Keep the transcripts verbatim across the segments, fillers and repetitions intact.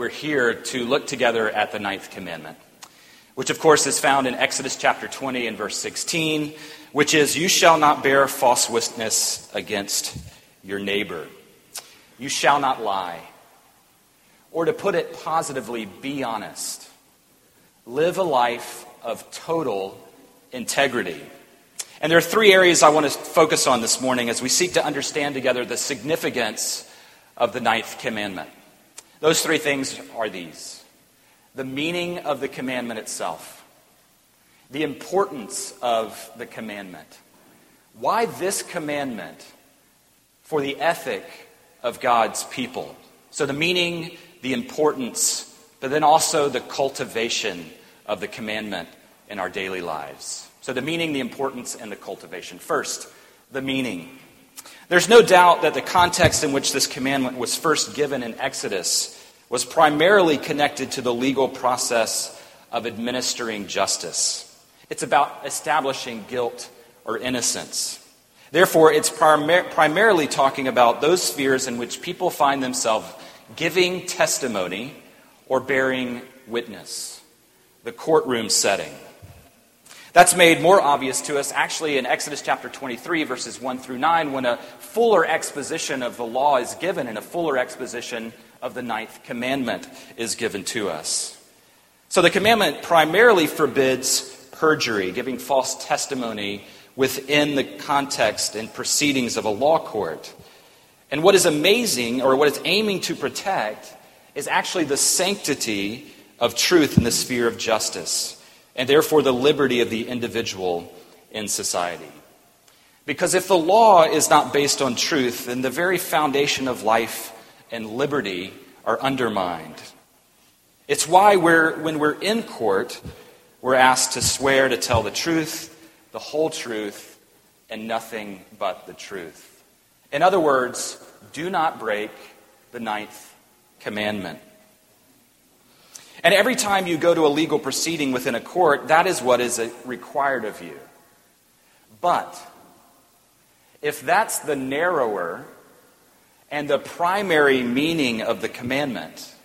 we're here to look together at the ninth commandment, which of course is found in Exodus chapter twenty and verse sixteen, which is, "You shall not bear false witness against your neighbor. You shall not lie." Or to put it positively, be honest. Live a life of total integrity. And there are three areas I want to focus on this morning as we seek to understand together the significance of the ninth commandment. Those three things are these: the meaning of the commandment itself, the importance of the commandment, why this commandment for the ethic of God's people. So the meaning, the importance, but then also the cultivation of the commandment in our daily lives. So the meaning, the importance, and the cultivation. First, the meaning. There's no doubt that the context in which this commandment was first given in Exodus was primarily connected to the legal process of administering justice. It's about establishing guilt or innocence. Therefore, it's primar- primarily talking about those spheres in which people find themselves giving testimony or bearing witness, the courtroom setting. That's made more obvious to us actually in Exodus chapter twenty-three, verses one through nine, when a fuller exposition of the law is given and a fuller exposition of the ninth commandment is given to us. So the commandment primarily forbids perjury, giving false testimony within the context and proceedings of a law court. And what is amazing, or what it's aiming to protect, is actually the sanctity of truth in the sphere of justice, and therefore the liberty of the individual in society. Because if the law is not based on truth, then the very foundation of life and liberty are undermined. It's why we're, when we're in court, we're asked to swear to tell the truth, the whole truth, and nothing but the truth. In other words, do not break the ninth commandment. And every time you go to a legal proceeding within a court, that is what is required of you. But if that's the narrower and the primary meaning of the commandment,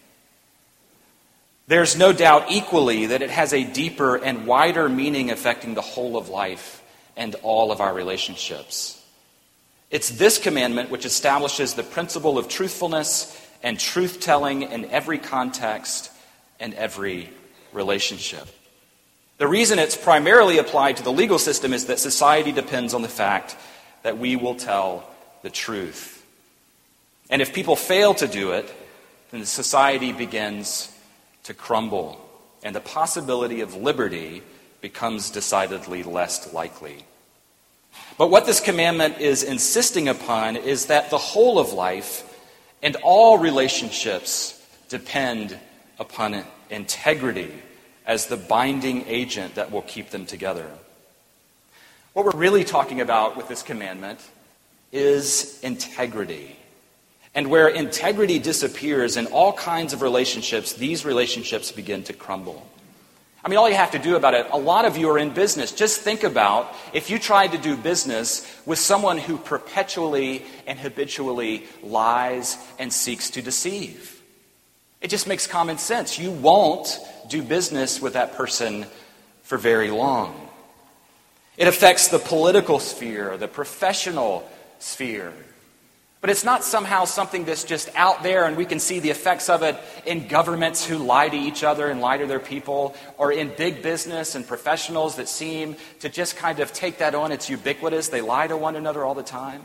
there's no doubt equally that it has a deeper and wider meaning affecting the whole of life and all of our relationships. It's this commandment which establishes the principle of truthfulness and truth-telling in every context and every relationship. The reason it's primarily applied to the legal system is that society depends on the fact that we will tell the truth. And if people fail to do it, then the society begins to crumble, and the possibility of liberty becomes decidedly less likely. But what this commandment is insisting upon is that the whole of life and all relationships depend upon integrity as the binding agent that will keep them together. What we're really talking about with this commandment is integrity. And where integrity disappears in all kinds of relationships, these relationships begin to crumble. I mean, all you have to do about it, a lot of you are in business. Just think about if you tried to do business with someone who perpetually and habitually lies and seeks to deceive. It just makes common sense. You won't do business with that person for very long. It affects the political sphere, the professional sphere. But it's not somehow something that's just out there and we can see the effects of it in governments who lie to each other and lie to their people, or in big business and professionals that seem to just kind of take that on. It's ubiquitous. They lie to one another all the time.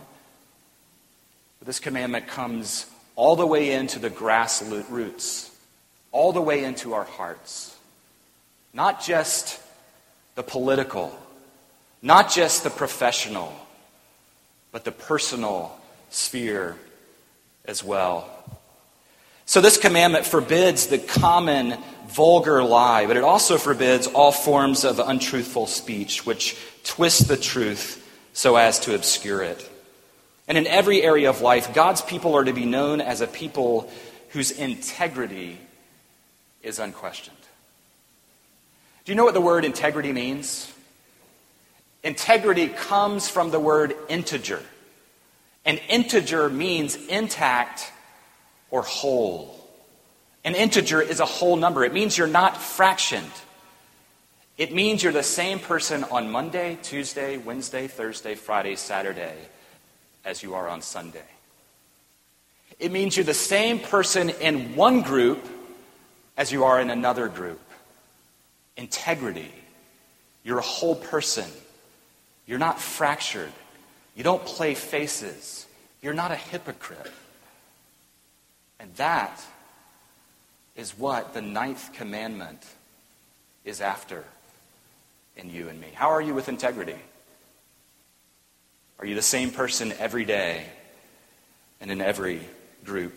But this commandment comes all the way into the grassroots, all the way into our hearts. Not just the political, not just the professional, but the personal sphere as well. So this commandment forbids the common vulgar lie, but it also forbids all forms of untruthful speech, which twists the truth so as to obscure it. And in every area of life, God's people are to be known as a people whose integrity is unquestioned. Do you know what the word integrity means? Integrity comes from the word integer. And integer means intact or whole. An integer is a whole number. It means you're not fractioned. It means you're the same person on Monday, Tuesday, Wednesday, Thursday, Friday, Saturday as you are on Sunday. It means you're the same person in one group as you are in another group. Integrity. You're a whole person. You're not fractured. You don't play faces. You're not a hypocrite. And that is what the ninth commandment is after in you and me. How are you with integrity? Are you the same person every day and in every group?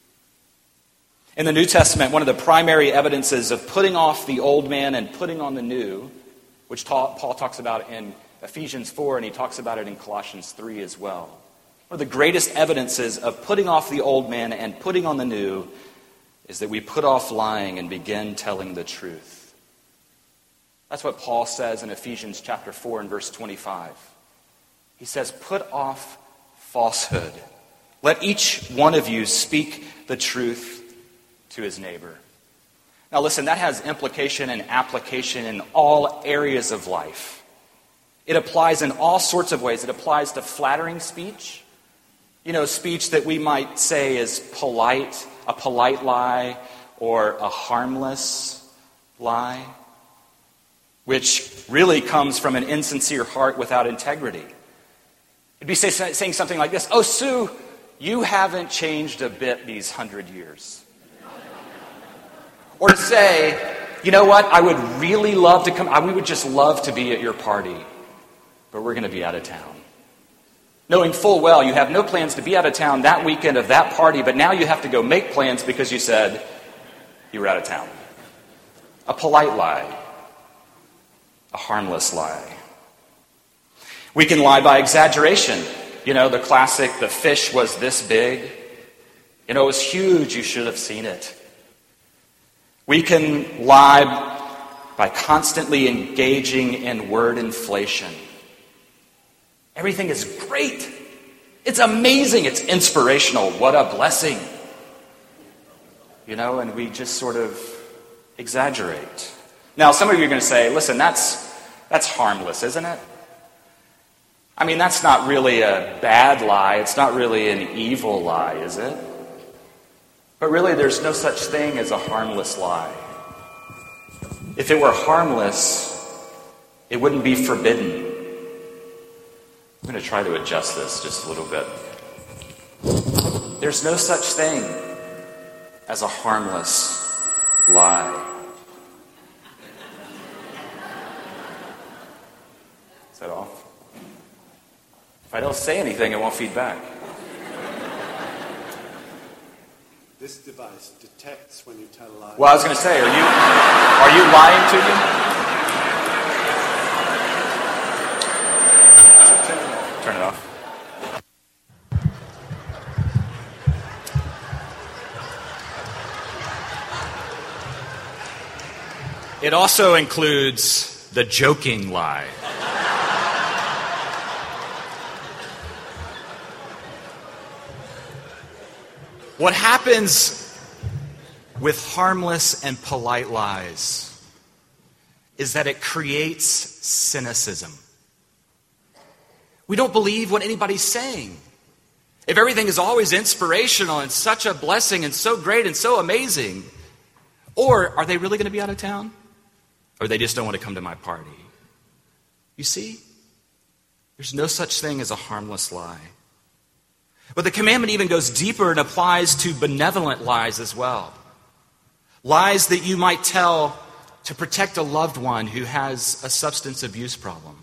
In the New Testament, one of the primary evidences of putting off the old man and putting on the new, which Paul talks about in Ephesians four, and he talks about it in Colossians three as well. One of the greatest evidences of putting off the old man and putting on the new is that we put off lying and begin telling the truth. That's what Paul says in Ephesians chapter four and verse twenty-five. He says, put off falsehood. Let each one of you speak the truth to his neighbor. Now listen, that has implication and application in all areas of life. It applies in all sorts of ways. It applies to flattering speech. You know, speech that we might say is polite, a polite lie, or a harmless lie, which really comes from an insincere heart without integrity. It'd be say, saying something like this, "Oh, Sue, you haven't changed a bit these hundred years." Or to say, "You know what, I would really love to come, I, we would just love to be at your party, but we're going to be out of town." Knowing full well you have no plans to be out of town that weekend of that party, but now you have to go make plans because you said you were out of town. A polite lie. A harmless lie. We can lie by exaggeration. You know, the classic, the fish was this big. You know, it was huge, you should have seen it. We can lie by constantly engaging in word inflation. Everything is great. It's amazing. It's inspirational. What a blessing. You know, and we just sort of exaggerate. Now, some of you are going to say, listen, that's that's harmless, isn't it? I mean, that's not really a bad lie. It's not really an evil lie, is it? But really, there's no such thing as a harmless lie. If it were harmless, it wouldn't be forbidden. I'm going to try to adjust this just a little bit. There's no such thing as a harmless lie. Is that off? If I don't say anything, it won't feed back. This device detects when you tell a lie. Well, I was going to say, are you are you lying to you? Turn it off. It also includes the joking lie. What happens with harmless and polite lies is that it creates cynicism. We don't believe what anybody's saying. If everything is always inspirational and such a blessing and so great and so amazing, or are they really going to be out of town? Or they just don't want to come to my party? You see, there's no such thing as a harmless lie. But the commandment even goes deeper and applies to benevolent lies as well. Lies that you might tell to protect a loved one who has a substance abuse problem.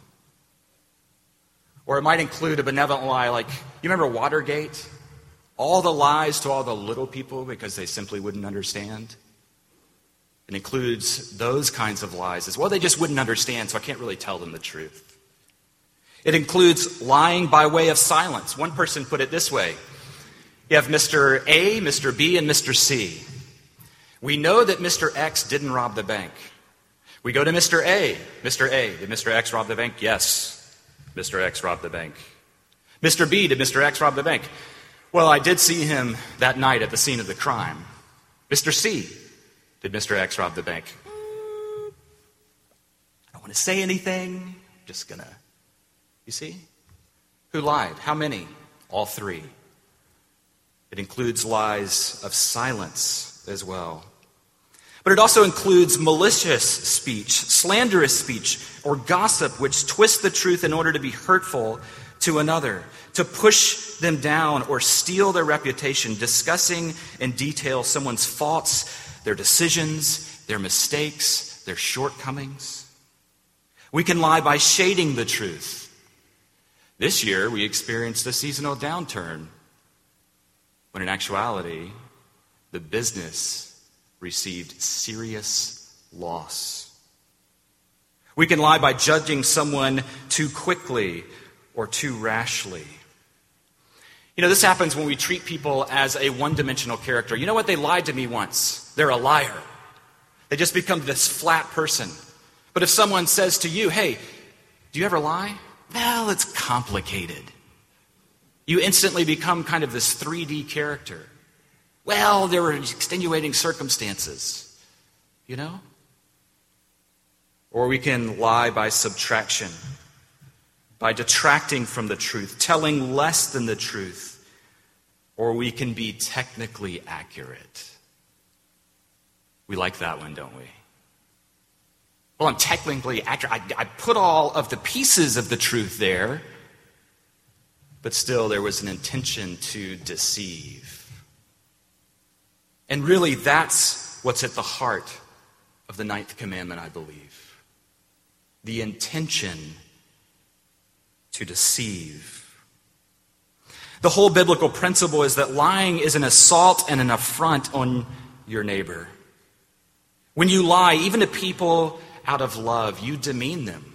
Or it might include a benevolent lie like, you remember Watergate? All the lies to all the little people because they simply wouldn't understand. It includes those kinds of lies as well. They just wouldn't understand, so I can't really tell them the truth. It includes lying by way of silence. One person put it this way. You have Mister A, Mister B, and Mister C. We know that Mister X didn't rob the bank. We go to Mister A. Mister A, did Mister X rob the bank? Yes. Mister X robbed the bank. Mister B, did Mister X rob the bank? Well, I did see him that night at the scene of the crime. Mister C, did Mister X rob the bank? Mm, I don't want to say anything. I'm just going to, you see? Who lied? How many? All three. It includes lies of silence as well. But it also includes malicious speech, slanderous speech, or gossip, which twists the truth in order to be hurtful to another, to push them down or steal their reputation, discussing in detail someone's faults, their decisions, their mistakes, their shortcomings. We can lie by shading the truth. This year, we experienced a seasonal downturn, when in actuality, the business received serious loss. We can lie by judging someone too quickly or too rashly. You know, this happens when we treat people as a one-dimensional character. You know what? They lied to me once. They're a liar. They just become this flat person. But if someone says to you, hey, do you ever lie? Well, it's complicated. You instantly become kind of this three D character. Well, there were extenuating circumstances, you know? Or we can lie by subtraction, by detracting from the truth, telling less than the truth. Or we can be technically accurate. We like that one, don't we? Well, I'm technically accurate. I, I put all of the pieces of the truth there, but still there was an intention to deceive. And really, that's what's at the heart of the ninth commandment, I believe. The intention to deceive. The whole biblical principle is that lying is an assault and an affront on your neighbor. When you lie, even to people out of love, you demean them.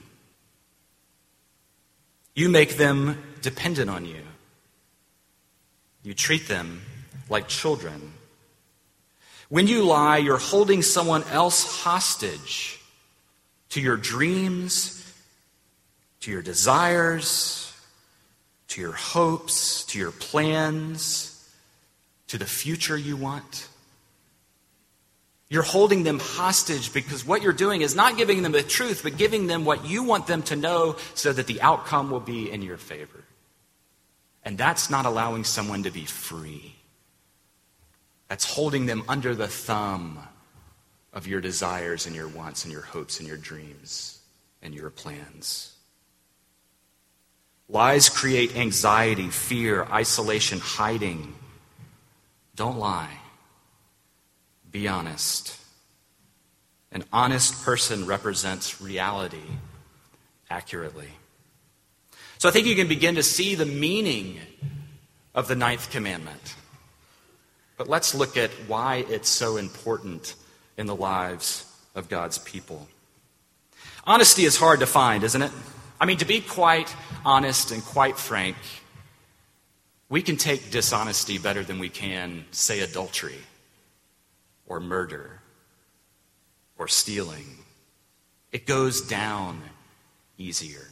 You make them dependent on you. You treat them like children. When you lie, you're holding someone else hostage to your dreams, to your desires, to your hopes, to your plans, to the future you want. You're holding them hostage because what you're doing is not giving them the truth, but giving them what you want them to know so that the outcome will be in your favor. And that's not allowing someone to be free. That's holding them under the thumb of your desires and your wants and your hopes and your dreams and your plans. Lies create anxiety, fear, isolation, hiding. Don't lie. Be honest. An honest person represents reality accurately. So I think you can begin to see the meaning of the ninth commandment. But let's look at why it's so important in the lives of God's people. Honesty is hard to find, isn't it? I mean, to be quite honest and quite frank, we can take dishonesty better than we can, say, adultery or murder or stealing. It goes down easier.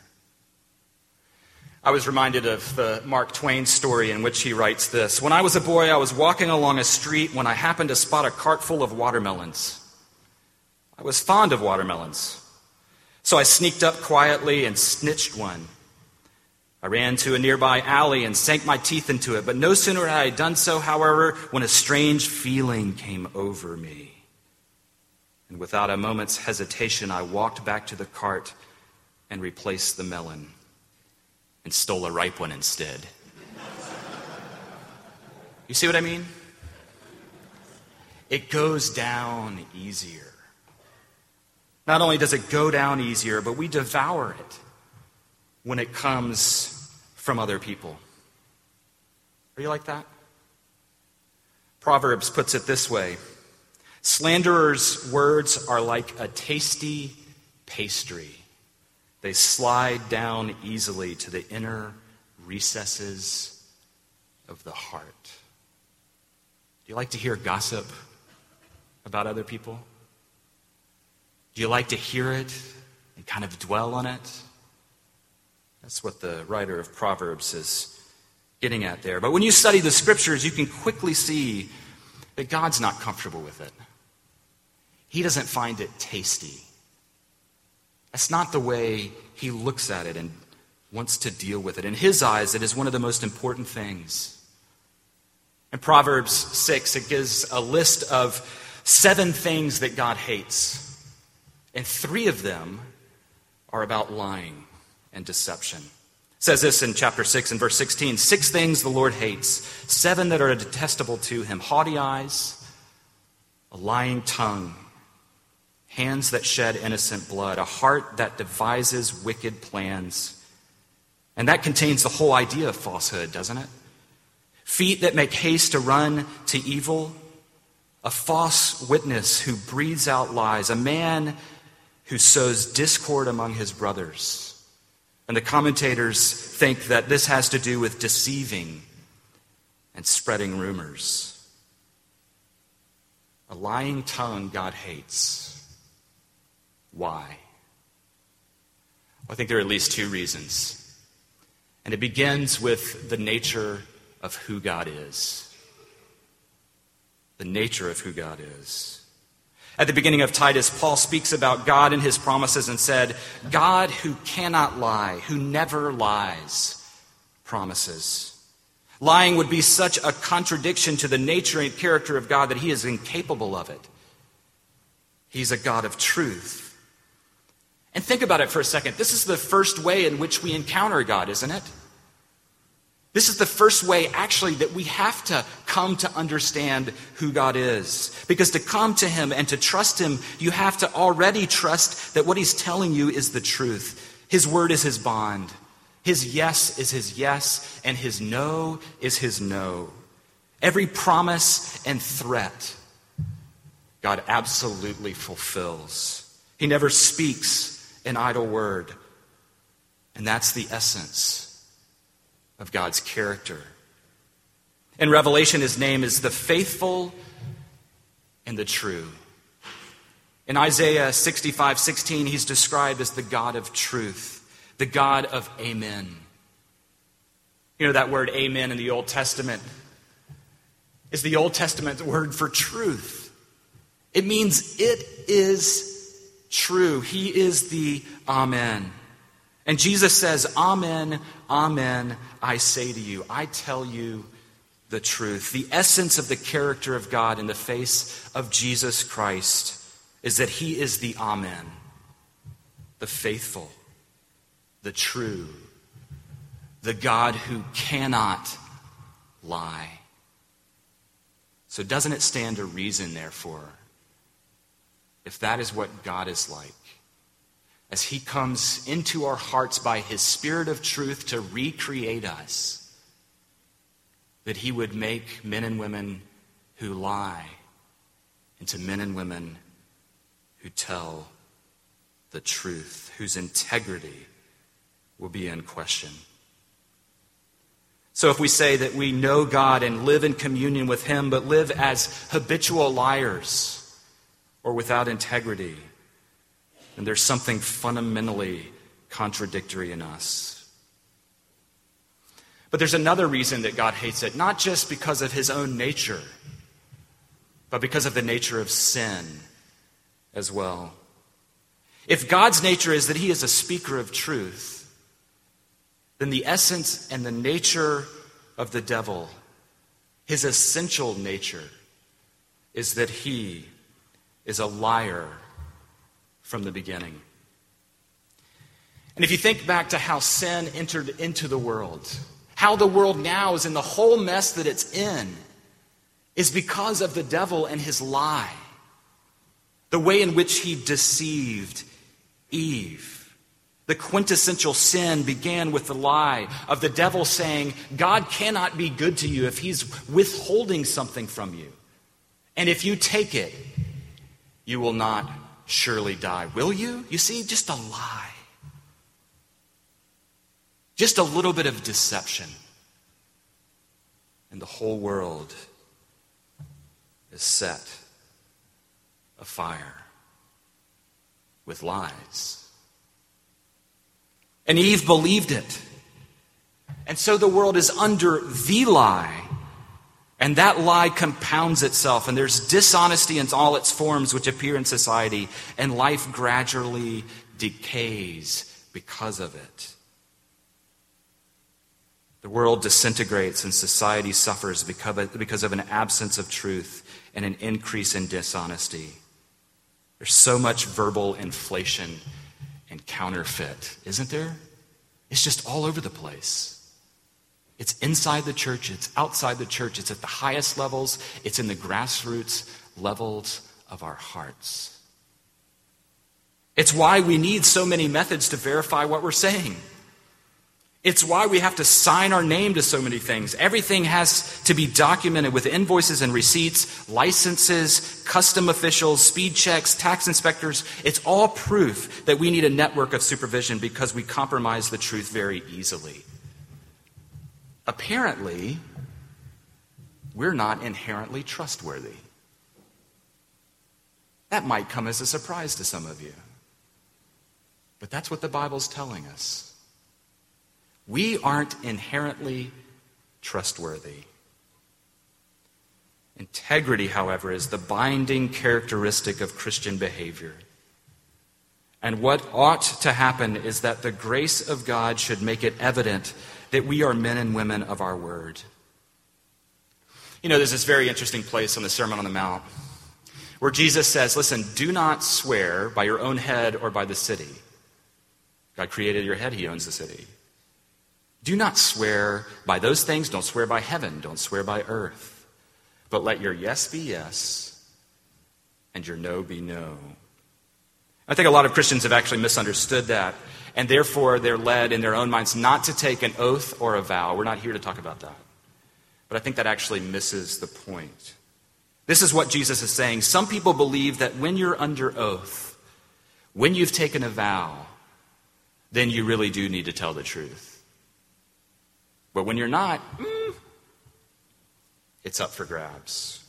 I was reminded of the Mark Twain story in which he writes this. When I was a boy, I was walking along a street when I happened to spot a cart full of watermelons. I was fond of watermelons, so I sneaked up quietly and snitched one. I ran to a nearby alley and sank my teeth into it, but no sooner had I done so, however, when a strange feeling came over me. And without a moment's hesitation, I walked back to the cart and replaced the melon. And stole a ripe one instead. You see what I mean? It goes down easier. Not only does it go down easier, but we devour it when it comes from other people. Are you like that? Proverbs puts it this way. Slanderers' words are like a tasty pastry. They slide down easily to the inner recesses of the heart. Do you like to hear gossip about other people? Do you like to hear it and kind of dwell on it? That's what the writer of Proverbs is getting at there. But when you study the scriptures, you can quickly see that God's not comfortable with it. He doesn't find it tasty. That's not the way he looks at it and wants to deal with it. In his eyes, it is one of the most important things. In Proverbs six, it gives a list of seven things that God hates. And three of them are about lying and deception. It says this in chapter six and verse sixteen, six things the Lord hates, seven that are detestable to him: haughty eyes, a lying tongue, hands that shed innocent blood, a heart that devises wicked plans. And that contains the whole idea of falsehood, doesn't it? Feet that make haste to run to evil, a false witness who breathes out lies, a man who sows discord among his brothers. And the commentators think that this has to do with deceiving and spreading rumors. A lying tongue God hates. Why? Well, I think there are at least two reasons. And it begins with the nature of who God is. The nature of who God is. At the beginning of Titus, Paul speaks about God and his promises and said, God who cannot lie, who never lies, promises. Lying would be such a contradiction to the nature and character of God that he is incapable of it. He's a God of truth. And think about it for a second. This is the first way in which we encounter God, isn't it? This is the first way, actually, that we have to come to understand who God is. Because to come to him and to trust him, you have to already trust that what he's telling you is the truth. His word is his bond. His yes is his yes, and his no is his no. Every promise and threat, God absolutely fulfills. He never speaks an idle word. And that's the essence of God's character. In Revelation, his name is the faithful and the true. In Isaiah sixty-five sixteen, he's described as the God of truth, the God of amen. You know that word amen in the Old Testament is the Old Testament word for truth. It means it is true. He is the Amen. And Jesus says, Amen, Amen, I say to you, I tell you the truth. The essence of the character of God in the face of Jesus Christ is that he is the Amen, the faithful, the true, the God who cannot lie. So doesn't it stand to reason, therefore, if that is what God is like, as he comes into our hearts by his Spirit of truth to recreate us, that he would make men and women who lie into men and women who tell the truth, whose integrity will be in question. So if we say that we know God and live in communion with him, but live as habitual liars or without integrity, then there's something fundamentally contradictory in us. But there's another reason that God hates it, not just because of his own nature, but because of the nature of sin as well. If God's nature is that he is a speaker of truth, then the essence and the nature of the devil, his essential nature, is that he is a liar from the beginning. And if you think back to how sin entered into the world, how the world now is in the whole mess that it's in, is because of the devil and his lie. The way in which he deceived Eve. The quintessential sin began with the lie of the devil saying, God cannot be good to you if he's withholding something from you. And if you take it, you will not surely die. Will you? You see, just a lie. Just a little bit of deception. And the whole world is set afire with lies. And Eve believed it. And so the world is under the lie. And that lie compounds itself, and there's dishonesty in all its forms which appear in society, and life gradually decays because of it. The world disintegrates and society suffers because of an absence of truth and an increase in dishonesty. There's so much verbal inflation and counterfeit, isn't there? It's just all over the place. It's inside the church, it's outside the church, it's at the highest levels, it's in the grassroots levels of our hearts. It's why we need so many methods to verify what we're saying. It's why we have to sign our name to so many things. Everything has to be documented with invoices and receipts, licenses, custom officials, speed checks, tax inspectors. It's all proof that we need a network of supervision because we compromise the truth very easily. Apparently, we're not inherently trustworthy. That might come as a surprise to some of you. But that's what the Bible's telling us. We aren't inherently trustworthy. Integrity, however, is the binding characteristic of Christian behavior. And what ought to happen is that the grace of God should make it evident that we are men and women of our word. You know, there's this very interesting place on the Sermon on the Mount where Jesus says, listen, do not swear by your own head or by the city. God created your head, he owns the city. Do not swear by those things. Don't swear by heaven. Don't swear by earth. But let your yes be yes and your no be no. I think a lot of Christians have actually misunderstood that, and therefore they're led in their own minds not to take an oath or a vow. We're not here to talk about that. But I think that actually misses the point. This is what Jesus is saying. Some people believe that when you're under oath, when you've taken a vow, then you really do need to tell the truth. But when you're not, mm, it's up for grabs.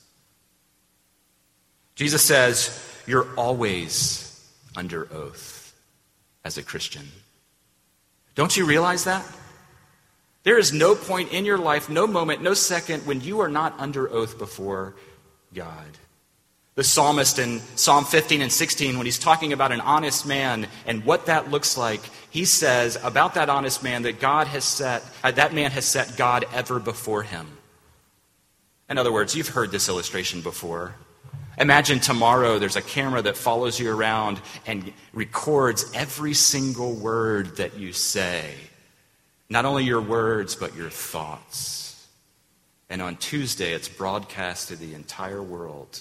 Jesus says, you're always under oath as a Christian. Don't you realize that? There is no point in your life, no moment, no second when you are not under oath before God. The psalmist in Psalm fifteen and sixteen, when he's talking about an honest man and what that looks like, he says about that honest man that God has set, uh, that man has set God ever before him. In other words, you've heard this illustration before. Imagine tomorrow there's a camera that follows you around and records every single word that you say. Not only your words, but your thoughts. And on Tuesday, it's broadcast to the entire world.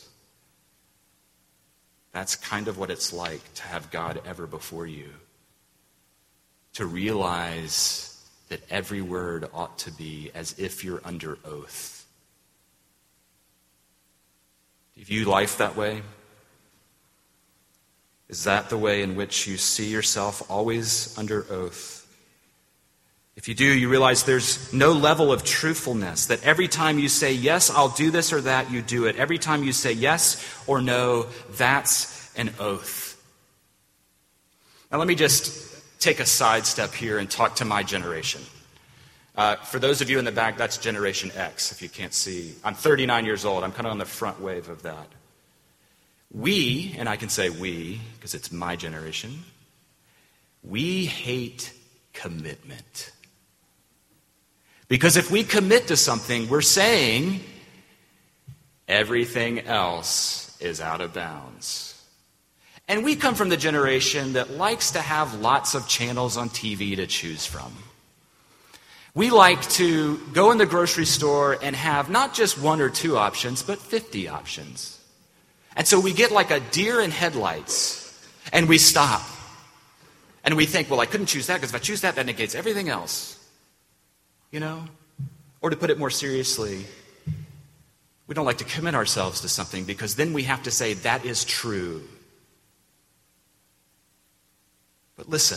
That's kind of what it's like to have God ever before you. To realize that every word ought to be as if you're under oath. Do you view life that way? Is that the way in which you see yourself always under oath? If you do, you realize there's no level of truthfulness, that every time you say, yes, I'll do this or that, you do it. Every time you say yes or no, that's an oath. Now let me just take a sidestep here and talk to my generation. Uh, for those of you in the back, that's Generation X, if you can't see. I'm thirty-nine years old. I'm kind of on the front wave of that. We, and I can say we, because it's my generation, we hate commitment. Because if we commit to something, we're saying everything else is out of bounds. And we come from the generation that likes to have lots of channels on T V to choose from. We like to go in the grocery store and have not just one or two options, but fifty options. And so we get like a deer in headlights, and we stop. And we think, well, I couldn't choose that, because if I choose that, that negates everything else. You know? Or to put it more seriously, we don't like to commit ourselves to something, because then we have to say, that is true. But listen,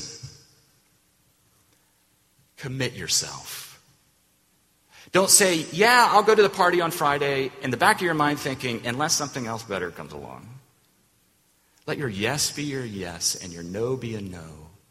commit yourself. Don't say, yeah, I'll go to the party on Friday, in the back of your mind thinking, unless something else better comes along. Let your yes be your yes and your no be a no.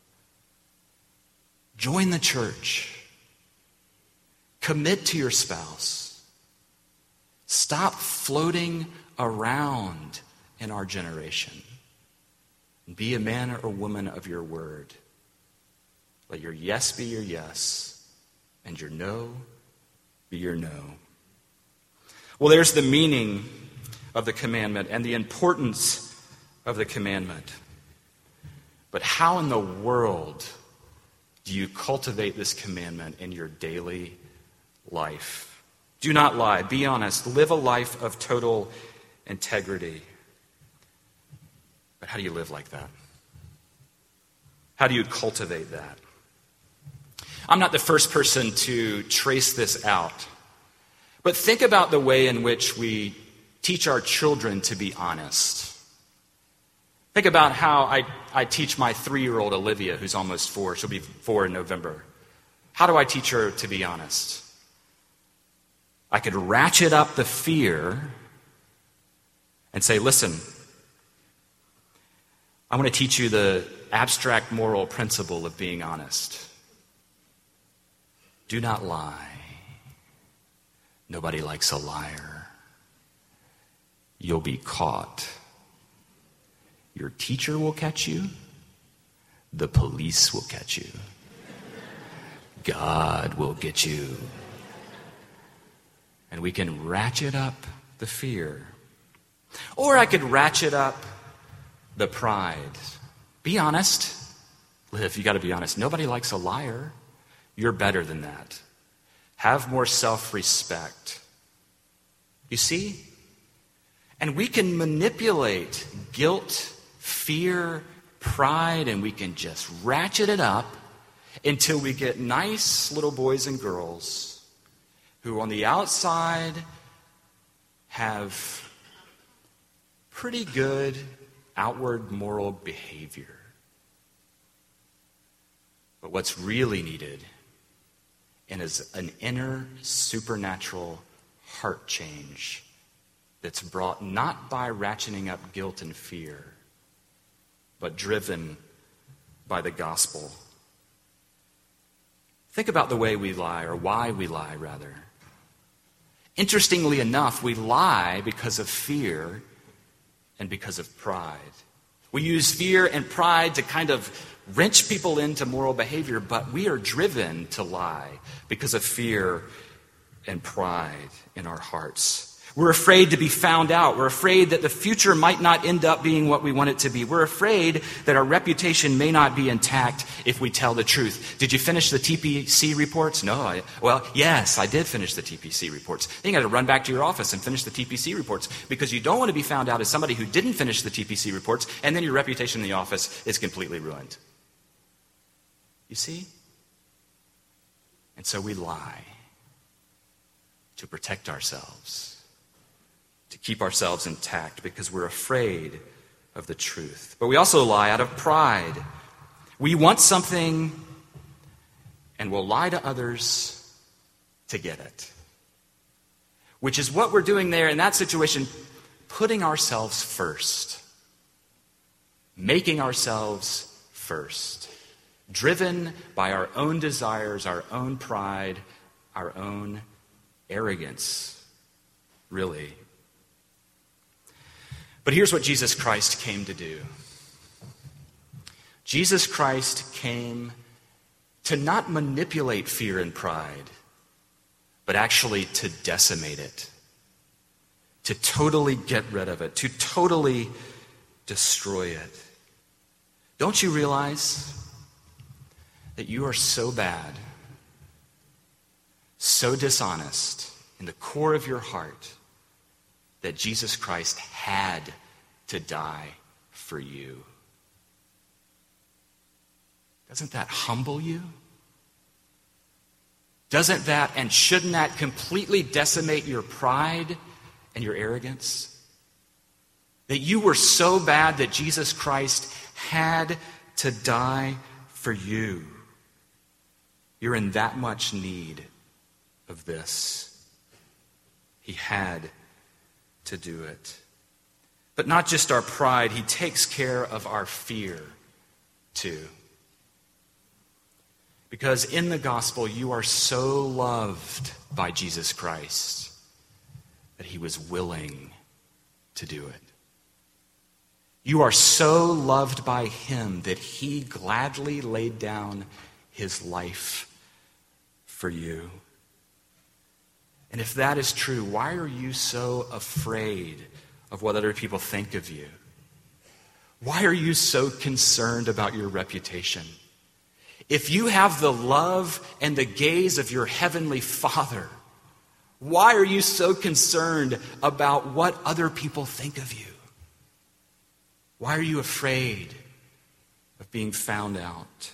Join the church. Commit to your spouse. Stop floating around in our generation. Be a man or woman of your word. Let your yes be your yes, and your no be your no. Well, there's the meaning of the commandment and the importance of the commandment. But how in the world do you cultivate this commandment in your daily life? Do not lie. Be honest. Live a life of total integrity. But how do you live like that? How do you cultivate that? I'm not the first person to trace this out. But think about the way in which we teach our children to be honest. Think about how I, I teach my three-year-old Olivia, who's almost four. She'll be four in November. How do I teach her to be honest? I could ratchet up the fear and say, listen, I want to teach you the abstract moral principle of being honest. Do not lie. Nobody likes a liar. You'll be caught. Your teacher will catch you. The police will catch you. God will get you. And we can ratchet up the fear. Or I could ratchet up the pride. Be honest. Liv, you got to be honest. Nobody likes a liar. You're better than that. Have more self-respect. You see? And we can manipulate guilt, fear, pride, and we can just ratchet it up until we get nice little boys and girls who on the outside have pretty good outward moral behavior. But what's really needed and is an inner supernatural heart change that's brought not by ratcheting up guilt and fear, but driven by the gospel. Think about the way we lie, or why we lie, rather. Interestingly enough, we lie because of fear and because of pride. We use fear and pride to kind of wrench people into moral behavior, but we are driven to lie because of fear and pride in our hearts. We're afraid to be found out. We're afraid that the future might not end up being what we want it to be. We're afraid that our reputation may not be intact if we tell the truth. Did you finish the T P C reports? No. I, well, yes, I did finish the T P C reports. Then you got to run back to your office and finish the T P C reports because you don't want to be found out as somebody who didn't finish the T P C reports, and then your reputation in the office is completely ruined. You see? And so we lie to protect ourselves, to keep ourselves intact because we're afraid of the truth. But we also lie out of pride. We want something and we'll lie to others to get it. Which is what we're doing there in that situation, putting ourselves first. Making ourselves first. Driven by our own desires, our own pride, our own arrogance, really. But here's what Jesus Christ came to do. Jesus Christ came to not manipulate fear and pride, but actually to decimate it, to totally get rid of it, to totally destroy it. Don't you realize that you are so bad, so dishonest in the core of your heart that Jesus Christ had to die for you? Doesn't that humble you? Doesn't that and shouldn't that completely decimate your pride and your arrogance? That you were so bad that Jesus Christ had to die for you. You're in that much need of this. He had to do it. But not just our pride, he takes care of our fear too. Because in the gospel, you are so loved by Jesus Christ that he was willing to do it. You are so loved by him that he gladly laid down his life for you. And if that is true, why are you so afraid of what other people think of you? Why are you so concerned about your reputation? If you have the love and the gaze of your heavenly Father, why are you so concerned about what other people think of you? Why are you afraid of being found out?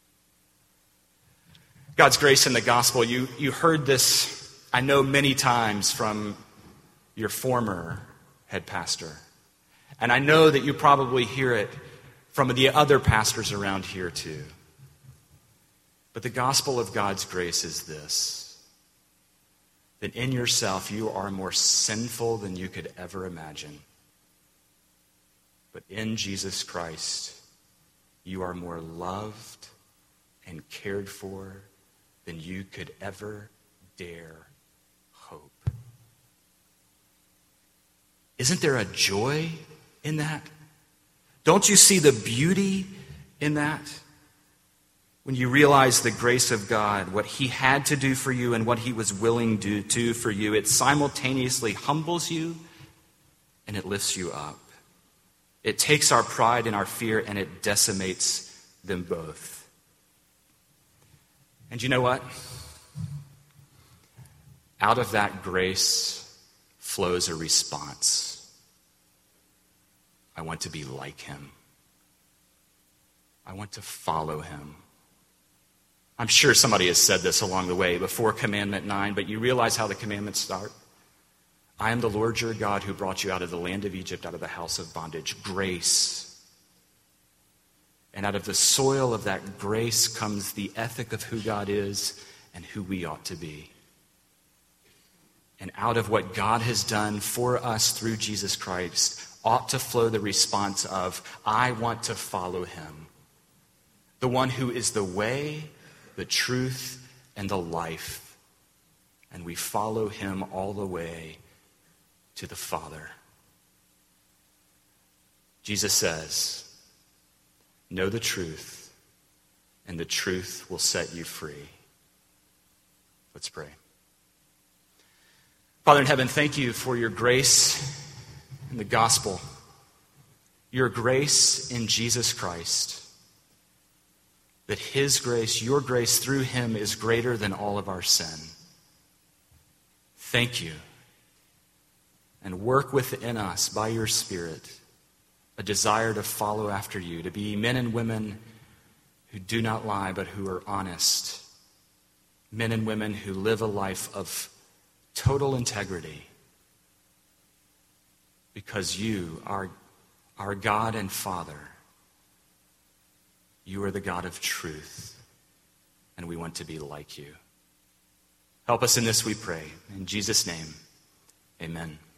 God's grace in the gospel, you, you heard this, I know, many times from your former head pastor. And I know that you probably hear it from the other pastors around here too. But the gospel of God's grace is this: that in yourself you are more sinful than you could ever imagine. But in Jesus Christ, you are more loved and cared for than you could ever dare hope. Isn't there a joy in that? Don't you see the beauty in that? When you realize the grace of God, what he had to do for you and what he was willing to do for you, it simultaneously humbles you and it lifts you up. It takes our pride and our fear and it decimates them both. And you know what? Out of that grace flows a response. I want to be like him. I want to follow him. I'm sure somebody has said this along the way before Commandment nine, but you realize how the commandments start? I am the Lord your God who brought you out of the land of Egypt, out of the house of bondage. Grace. And out of the soil of that grace comes the ethic of who God is and who we ought to be. And out of what God has done for us through Jesus Christ ought to flow the response of, I want to follow him. The one who is the way, the truth, and the life. And we follow him all the way to the Father. Jesus says, know the truth, and the truth will set you free. Let's pray. Father in heaven, thank you for your grace in the gospel, your grace in Jesus Christ, that his grace, your grace through him is greater than all of our sin. Thank you. And work within us by your Spirit a desire to follow after you, to be men and women who do not lie but who are honest, men and women who live a life of total integrity, because you are our God and Father. You are the God of truth, and we want to be like you. Help us in this, we pray. In Jesus' name, amen.